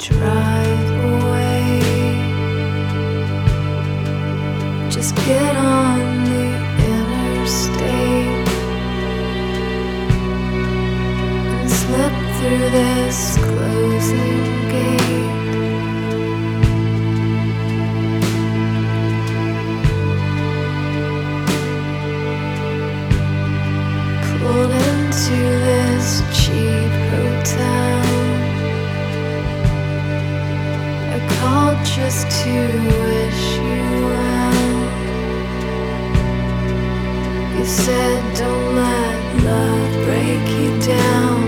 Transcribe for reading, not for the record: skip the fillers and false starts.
drive away. Just get on the interstate and slip through this closing gate. Pulled into this cheap hotel. I called just to wish you well. You said don't let love break you down.